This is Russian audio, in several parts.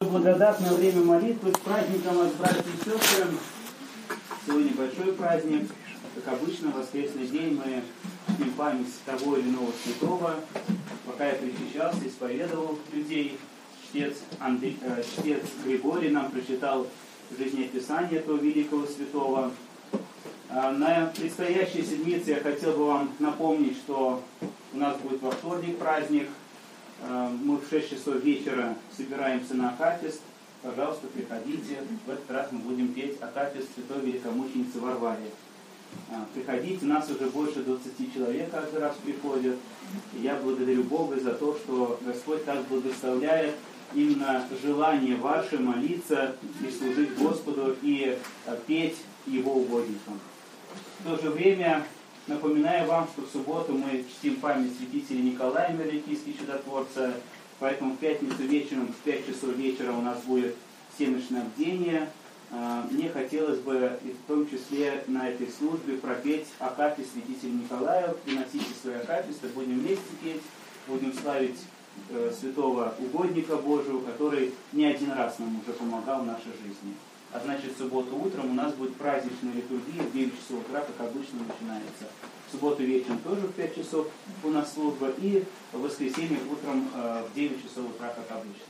благодатное время молитвы. С праздником вас, братья и сестры. Сегодня большой праздник. Как обычно, в воскресный день мы чтим память того или иного святого. Пока я причащался, исповедовал людей, чтец Григорий нам прочитал жизнеописание этого великого святого. На предстоящей седмице я хотел бы вам напомнить, что у нас будет во вторник праздник. Мы в 6 часов вечера собираемся на акафист. Пожалуйста, приходите. В этот раз мы будем петь акафист святой великомученицы Варваре. Приходите, нас уже больше 20 человек каждый раз приходят. И я благодарю Бога за то, что Господь так благословляет именно желание ваше молиться и служить Господу и петь Его угодникам. В то же время напоминаю вам, что в субботу мы чтим память святителя Николая Мирликийского чудотворца, поэтому в пятницу вечером, в 5 часов вечера у нас будет всеночное бдение. Мне хотелось бы и в том числе на этой службе пропеть акафист святителя Николая. Приносите свои акафисты, будем вместе петь, будем славить святого угодника Божьего, который не один раз нам уже помогал в нашей жизни. А значит, в субботу утром у нас будет праздничная литургия в 9 часов утра, как обычно начинается. В субботу вечером тоже в 5 часов у нас служба, и в воскресенье утром в 9 часов утра, как обычно.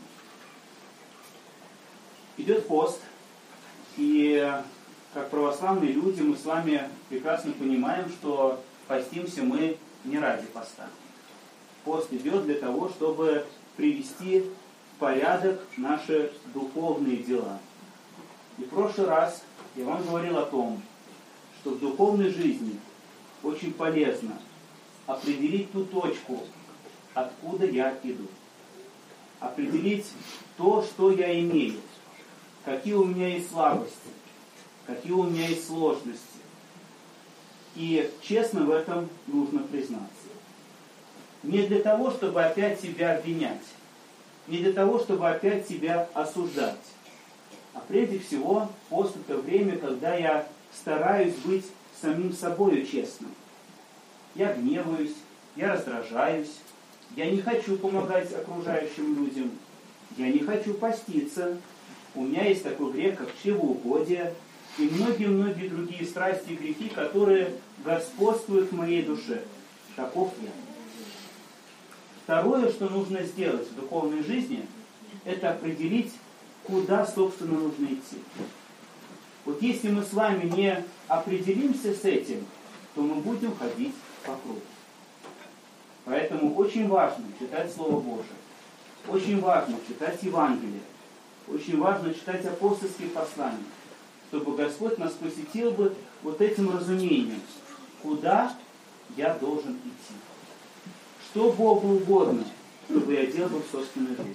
Идет пост, и как православные люди мы с вами прекрасно понимаем, что постимся мы не ради поста. Пост идет для того, чтобы привести в порядок наши духовные дела. И в прошлый раз я вам говорил о том, что в духовной жизни очень полезно определить ту точку, откуда я иду. Определить то, что я имею, какие у меня есть слабости, какие у меня есть сложности. И честно в этом нужно признаться. Не для того, чтобы опять себя обвинять, не для того, чтобы опять себя осуждать. А прежде всего, пост — это время, когда я стараюсь быть самим собою честным. Я гневаюсь, я раздражаюсь, я не хочу помогать окружающим людям, я не хочу поститься, у меня есть такой грех, как чревоугодие, и многие-многие другие страсти и грехи, которые господствуют в моей душе. Таков я. Второе, что нужно сделать в духовной жизни, это определить, куда, собственно, нужно идти. Вот если мы с вами не определимся с этим, то мы будем ходить по кругу. Поэтому очень важно читать Слово Божие. Очень важно читать Евангелие. Очень важно читать апостольские послания. Чтобы Господь нас посетил бы вот этим разумением. Куда я должен идти? Что Богу угодно, чтобы я делал в собственной жизни.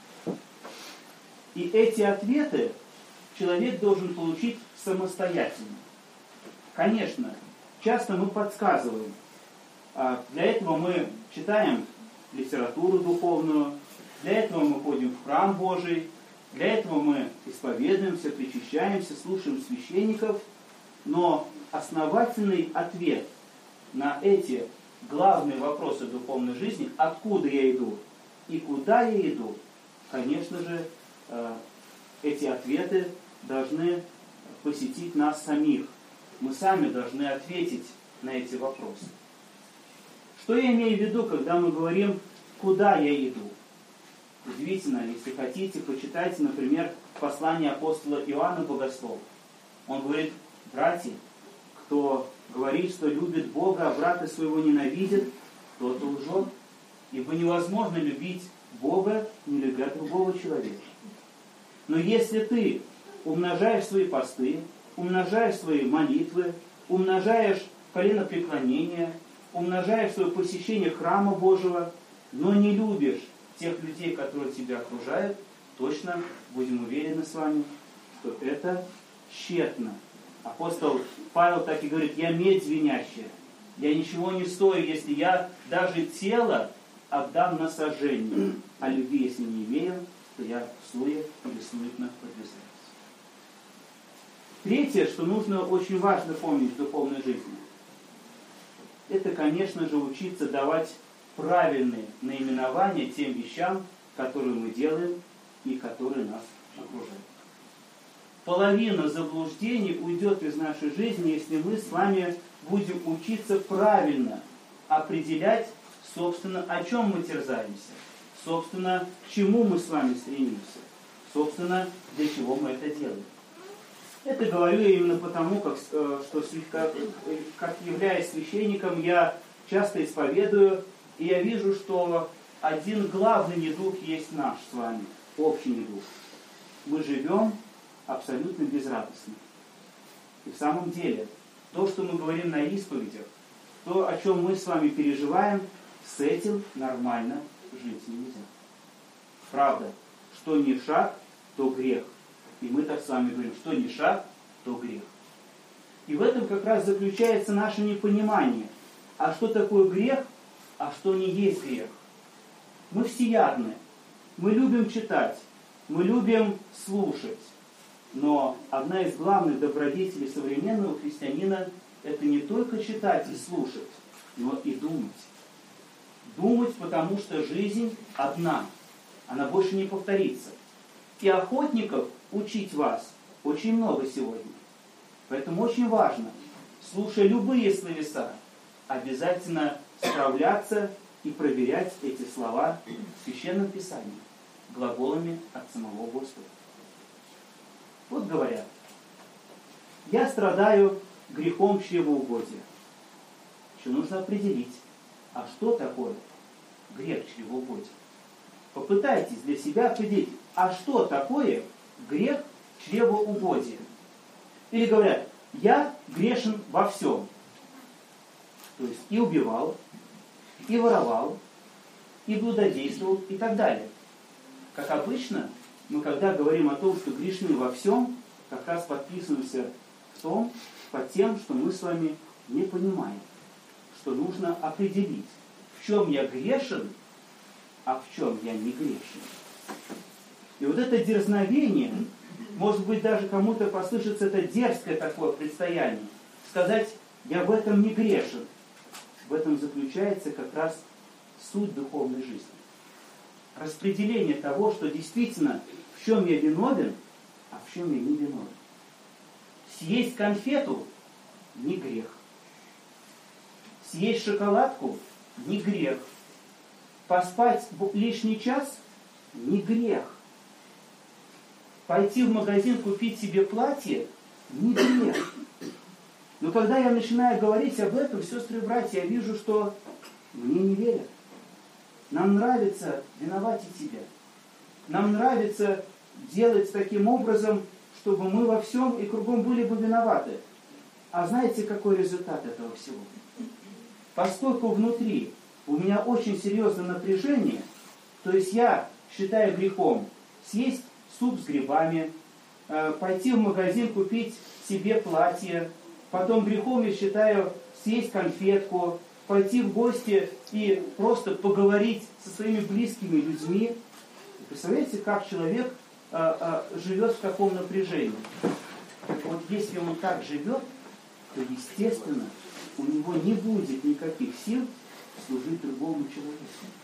И эти ответы человек должен получить самостоятельно. Конечно, часто мы подсказываем. Для этого мы читаем литературу духовную, для этого мы ходим в храм Божий, для этого мы исповедуемся, причащаемся, слушаем священников. Но основательный ответ на эти главные вопросы духовной жизни, откуда я иду и куда я иду, конечно же, эти ответы должны посетить нас самих. Мы сами должны ответить на эти вопросы. Что я имею в виду, когда мы говорим, куда я иду? Удивительно, если хотите, почитайте, например, послание апостола Иоанна Богослова. Он говорит: братья, кто говорит, что любит Бога, а брата своего ненавидит, тот лжет. Ибо невозможно любить Бога, не любя другого человека. Но если ты умножаешь свои посты, умножаешь свои молитвы, умножаешь коленопреклонение, умножаешь свое посещение храма Божьего, но не любишь тех людей, которые тебя окружают, точно будем уверены с вами, что это тщетно. Апостол Павел так и говорит: я медь звенящая, я ничего не стою, если я даже тело отдам на сожжение, а любви, если не имею, то я суе или суетно подвязаюсь. Третье, что нужно очень важно помнить в духовной жизни, это, конечно же, учиться давать правильные наименования тем вещам, которые мы делаем и которые нас половина заблуждений уйдет из нашей жизни, если мы с вами будем учиться правильно определять, собственно, о чем мы терзаемся, собственно, к чему мы с вами стремимся, собственно, для чего мы это делаем. Это говорю я именно потому, что как являясь священником, я часто исповедую, и я вижу, что один главный недуг есть наш с вами, общий недуг. Мы живем абсолютно безрадостно. И в самом деле, то, что мы говорим на исповедях, то, о чем мы с вами переживаем, с этим нормально жить нельзя. Правда, что ни шаг, то грех. И мы так с вами говорим, что ни шаг, то грех. И в этом как раз заключается наше непонимание. А что такое грех, а что не есть грех? Мы всеядны, мы любим читать, мы любим слушать. Но одна из главных добродетелей современного христианина – это не только читать и слушать, но и думать. Думать, потому что жизнь одна, она больше не повторится. И охотников учить вас очень много сегодня. Поэтому очень важно, слушая любые словеса, обязательно справляться и проверять эти слова в Священном Писании глаголами от самого Господа. Вот говорят, я страдаю грехом чревоугодия. Еще нужно определить, а что такое грех чревоугодия? Попытайтесь для себя определить, а что такое грех чревоугодия? Или говорят, я грешен во всем. То есть и убивал, и воровал, и блудодействовал, и так далее. Как обычно, мы когда говорим о том, что грешны во всем, как раз подписываемся под тем, что мы с вами не понимаем. Что нужно определить, в чем я грешен, а в чем я не грешен. И вот это дерзновение, может быть, даже кому-то послышится это дерзкое такое предстояние. Сказать, я в этом не грешен. В этом заключается как раз суть духовной жизни. Распределение того, что действительно в чем я виновен, а в чем я не виновен. Съесть конфету – не грех. Съесть шоколадку – не грех. Поспать лишний час – не грех. Пойти в магазин купить себе платье – не грех. Но когда я начинаю говорить об этом, сестры и братья, я вижу, что мне не верят. Нам нравится виноватить себя. Нам нравится делать таким образом, чтобы мы во всем и кругом были бы виноваты. А знаете, какой результат этого всего? Поскольку внутри у меня очень серьезное напряжение, то есть я считаю грехом съесть суп с грибами, пойти в магазин купить себе платье, потом грехом я считаю съесть конфетку, пойти в гости и просто поговорить со своими близкими людьми. Представляете, как человек живет в таком напряжении? Вот если он так живет, то, естественно, у него не будет никаких сил служить другому человеку.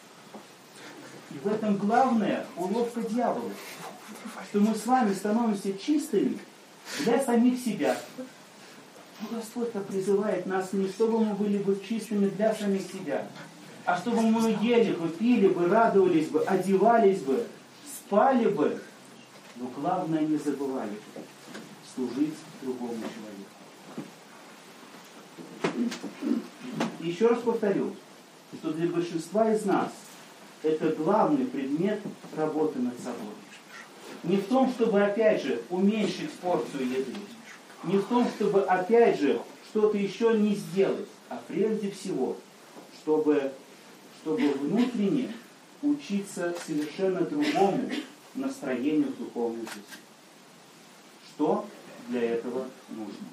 И в этом главная уловка дьявола, что мы с вами становимся чистыми для самих себя. Но Господь-то призывает нас не чтобы мы были бы чистыми для самих себя, а чтобы мы ели бы, пили бы, радовались бы, одевались бы, спали бы, но главное не забывали служить другому человеку. И еще раз повторю, что для большинства из нас это главный предмет работы над собой. Не в том, чтобы, опять же, уменьшить порцию еды, не в том, чтобы, опять же, что-то еще не сделать, а прежде всего, чтобы внутренне учиться совершенно другому настроению в духовной жизни. Что для этого нужно?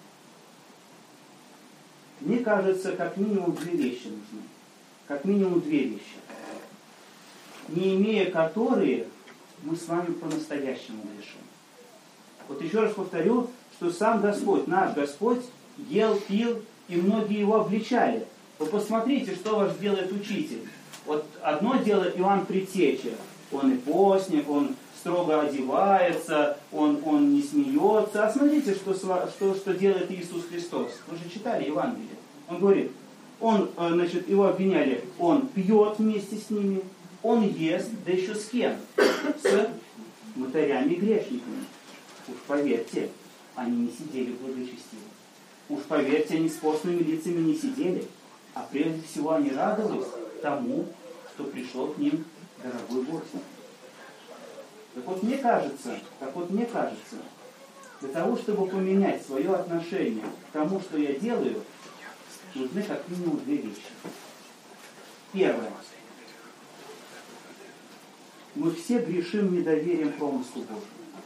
Мне кажется, как минимум две вещи нужны. Как минимум две вещи. Не имея которые, мы с вами по-настоящему грешим. Вот еще раз повторю, что сам Господь, наш Господь, ел, пил, и многие его обличали. Вы посмотрите, что ваш делает учитель. Вот одно дело Иоанн Предтеча. Он и постник, он строго одевается, он он не смеется. А смотрите, что делает Иисус Христос. Вы же читали Евангелие. Он говорит, его обвиняли, он пьет вместе с ними, он ест, да еще с кем? С мытарями и грешниками. Уж поверьте, они не сидели в благочестии. Уж поверьте, они с постными лицами не сидели. А прежде всего они радовались тому, что пришел к ним дорогой гость. Так вот мне кажется, для того, чтобы поменять свое отношение к тому, что я делаю, нужны как минимум две вещи. Первое. Мы все грешим недоверием промыслу Божьему.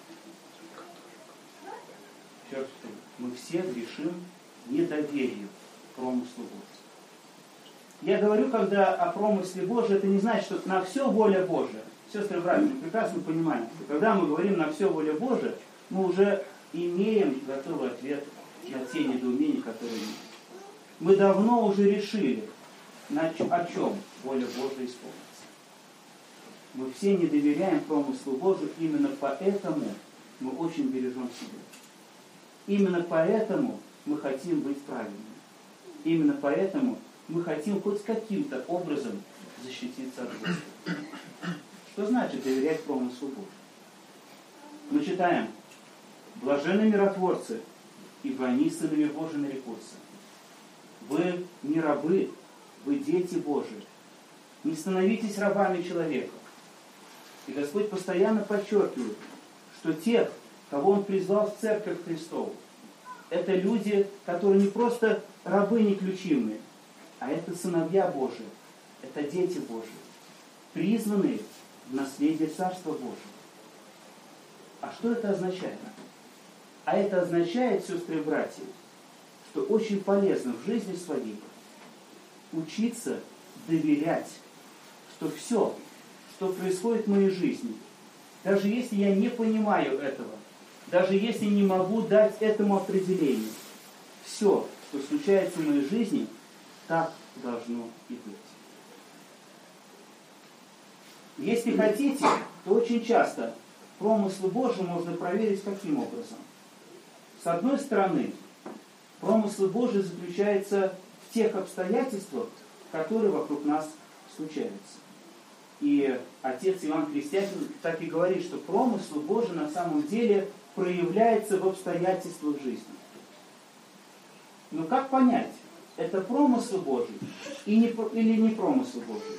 Еще раз повторю. Мы все грешим недоверием промыслу Божьему. Я говорю, когда о промысле Божьем, это не значит, что на все воля Божия. Сестры и братья, мы прекрасно понимаем, что когда мы говорим на все воля Божия, мы уже имеем готовый ответ на те недоумения, которые есть. Мы давно уже решили, о чем воля Божия исполнится. Мы все не доверяем промыслу Божию, именно поэтому мы очень бережем себя. Именно поэтому мы хотим быть правильными. Именно поэтому мы хотим хоть каким-то образом защититься от Господа. Что значит доверять промыслу Божию? Мы читаем: «Блаженны миротворцы, ибо они сыновья Божии нарекутся». Вы не рабы, вы дети Божии. Не становитесь рабами человека. И Господь постоянно подчеркивает, что тех, кого Он призвал в Церковь Христову, это люди, которые не просто рабы неключимые, а это сыновья Божии, это дети Божии, призванные в наследие Царства Божьего. А что это означает? А это означает, сестры и братья, что очень полезно в жизни своей учиться доверять, что все, что происходит в моей жизни, даже если я не понимаю этого, даже если не могу дать этому определение, все, что случается в моей жизни, так должно и быть. Если хотите, то очень часто промыслы Божьи можно проверить каким образом? С одной стороны, промыслы Божьи заключаются в тех обстоятельствах, которые вокруг нас случаются. И отец Иоанн Крестьянин так и говорит, что промысл Божий на самом деле проявляется в обстоятельствах жизни. Но как понять, это промысл Божий или не промысл Божий?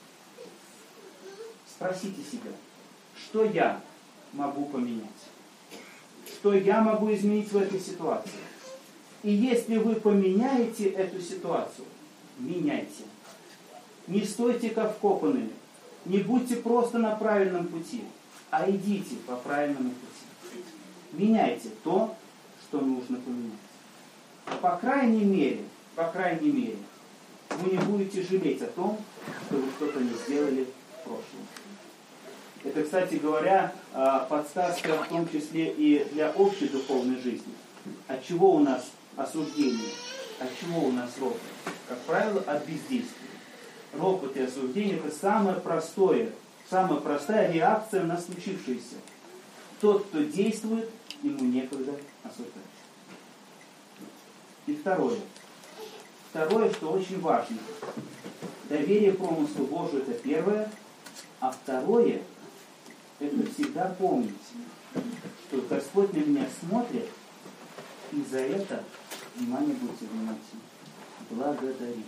Спросите себя, что я могу поменять? Что я могу изменить в этой ситуации? И если вы поменяете эту ситуацию, меняйте. Не стойте как вкопанными. Не будьте просто на правильном пути, а идите по правильному пути. Меняйте то, что нужно поменять. По крайней мере, вы не будете жалеть о том, что вы что-то не сделали в прошлом. Это, кстати говоря, подсказка в том числе и для общей духовной жизни. От чего у нас осуждение? От чего у нас ропот? Как правило, от бездействия. Ропот и осуждение – это самая простая реакция на случившееся. Тот, кто действует, ему некогда осуждать. И второе, что очень важно. Доверие промыслу Божию – это первое, а второе – это всегда помнить, что Господь на меня смотрит, и за это, внимание, будьте внимательны, благодарить.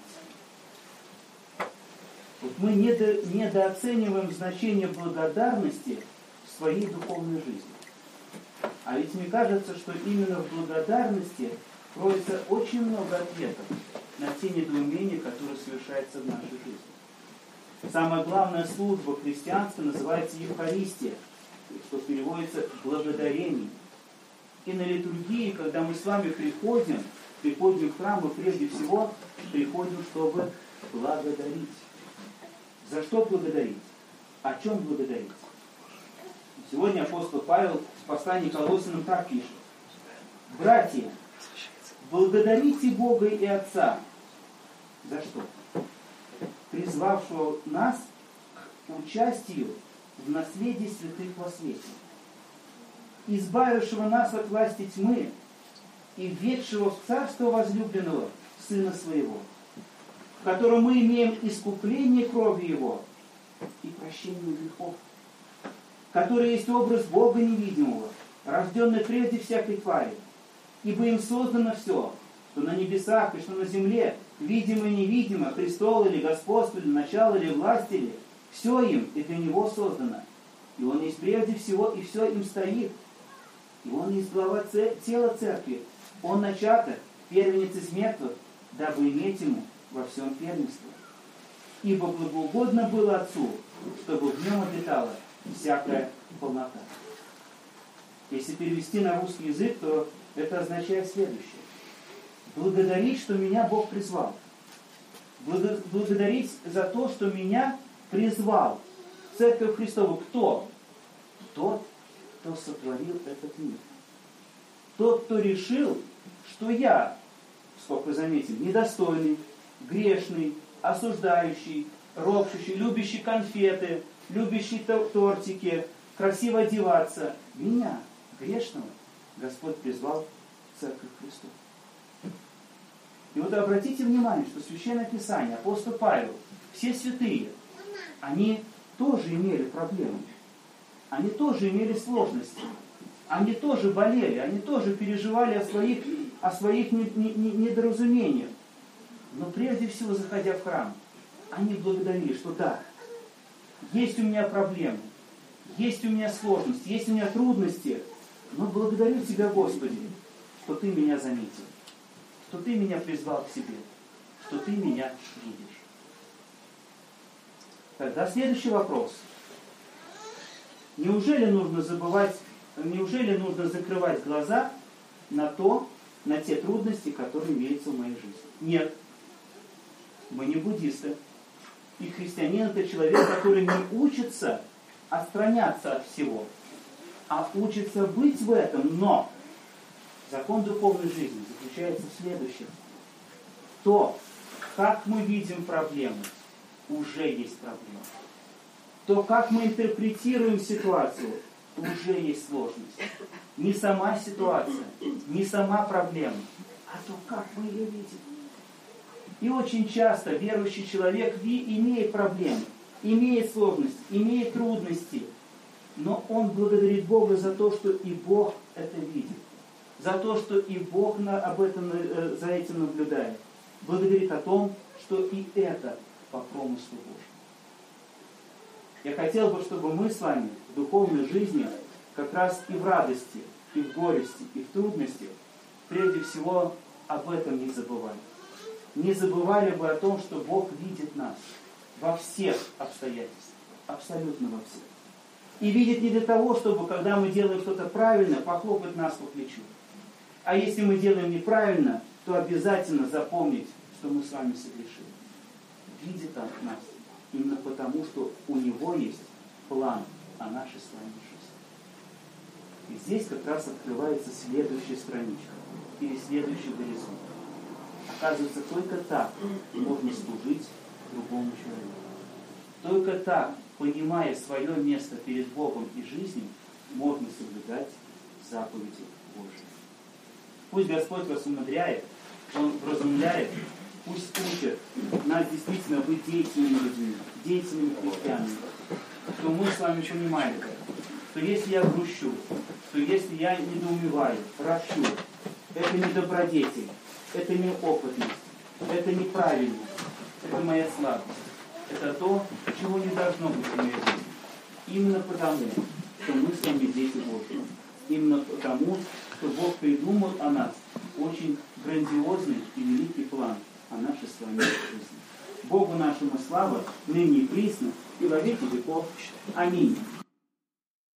Вот мы недооцениваем значение благодарности в своей духовной жизни. А ведь мне кажется, что именно в благодарности кроется очень много ответов на те недоумения, которые совершаются в нашей жизни. Самая главная служба христианства называется Евхаристия, что переводится благодарение. И на литургии, когда мы с вами приходим в храм, мы прежде всего приходим, чтобы благодарить. За что благодарить? О чем благодарить? Сегодня апостол Павел в послании к Колоссянам так пишет: «Братья, благодарите Бога и Отца». За что? Призвавшего нас к участию в наследии святых во свете. избавившего нас от власти тьмы и введшего в царство возлюбленного Сына Своего, в котором мы имеем искупление кровью Его и прощение грехов, который есть образ Бога невидимого, рожденный прежде всякой твари, ибо им создано все, что на небесах и что на земле, видимо и невидимо, престол или господство, или начало, или власть, или все им и для Него создано. И Он есть прежде всего, и все им стоит. И Он есть глава тела церкви. Он начаток, первенец из мертвых, дабы иметь Ему во всем первенство. Ибо благоугодно было Отцу, чтобы в Нем обитала всякая полнота. Если перевести на русский язык, то это означает следующее. Благодарить, что меня Бог призвал. Благодарить за то, что меня призвал. Церковь Христову кто? Тот, кто сотворил этот мир. Тот, кто решил, что я, сколько вы заметили, недостойный, грешный, осуждающий, ропщущий, любящий конфеты, любящий тортики, красиво одеваться. Меня, грешного, Господь призвал в Церковь Христову. И вот обратите внимание, что Священное Писание, апостол Павел, все святые, они тоже имели проблемы. Они тоже имели сложности. Они тоже болели, они тоже переживали о своих недоразумениях. Но прежде всего, заходя в храм, они благодарили, что да, есть у меня проблемы, есть у меня сложности, есть у меня трудности, но благодарю Тебя, Господи, что Ты меня заметил, что Ты меня призвал к себе, что Ты меня видишь. Тогда следующий вопрос. Неужели нужно закрывать глаза на те трудности, которые имеются в моей жизни? Нет. Мы не буддисты. И христианин — это человек, который не учится отстраняться от всего, а учится быть в этом. Но закон духовной жизни заключается в следующем. То, как мы видим проблемы, уже есть проблема. То, как мы интерпретируем ситуацию, уже есть сложность. Не сама ситуация, не сама проблема, а то, как мы ее видим. И очень часто верующий человек имеет проблемы, имеет сложности, имеет трудности, но он благодарит Бога за то, что и Бог это видит, за то, что и Бог за этим наблюдает. Благодарит о том, что и это по промыслу Божьему. Я хотел бы, чтобы мы с вами в духовной жизни как раз и в радости, и в горести, и в трудности прежде всего об этом не забывали. Не забывали бы о том, что Бог видит нас во всех обстоятельствах, абсолютно во всех. И видит не для того, чтобы, когда мы делаем что-то правильно, похлопать нас по плечу. А если мы делаем неправильно, то обязательно запомнить, что мы с вами согрешили. Видит нас именно потому, что у Него есть план о нашей с вами жизни. И здесь как раз открывается следующая страничка или следующий горизонт. Оказывается, только так можно служить другому человеку. Только так, понимая свое место перед Богом и жизнью, можно соблюдать заповеди Божьи. Пусть Господь вас умудряет, Он вразумляет, пусть учит нас действительно быть деятельными людьми, деятельными христианами. Что мы с вами понимаем, что если я грущу, что если я недоумеваю, ропщу, это не добродетель, это не опытность, это неправильно, это моя слабость. Это то, чего не должно быть в моей жизни. Именно потому, что мы с вами дети Божьи. Именно потому, что Бог придумал о нас очень грандиозный и великий план о нашей с вами жизни. Богу нашему слава, ныне и присно, и во веки веков. Аминь.